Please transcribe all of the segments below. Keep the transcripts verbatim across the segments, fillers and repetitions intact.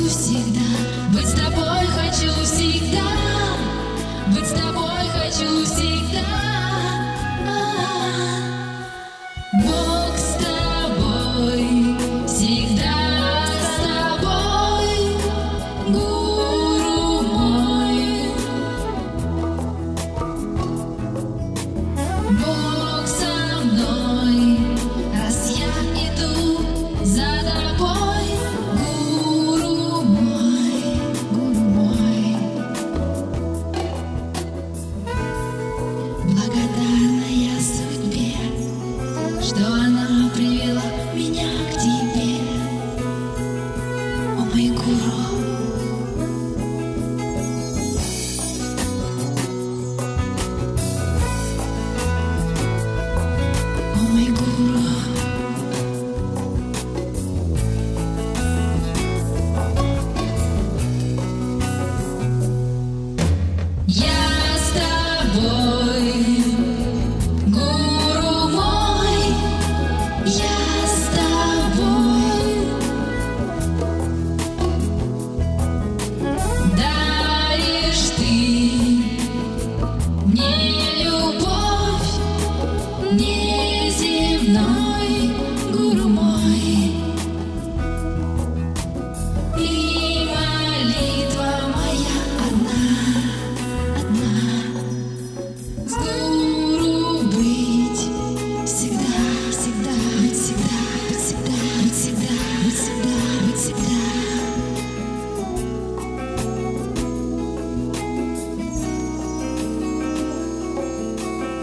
всегда, быть с тобой хочу всегда, быть с тобой хочу всегда. Бог с тобой, всегда с тобой, гуру мой. Бог со мной, раз я иду за тобой, гуру мой, гуру мой. Благодарна я судьбе, что она привела меня к тебе, о мой гуру. О мой гуру. Я с тобой, гуру мой, я с тобой. Даришь ты мне любовь неземной, гуру мой. И молитва моя одна, одна, с гуру быть всегда, всегда, быть всегда, быть всегда, быть всегда, быть всегда, быть всегда.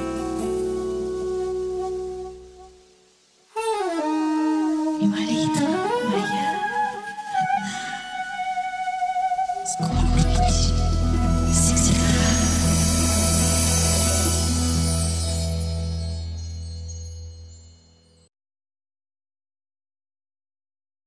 И молитва.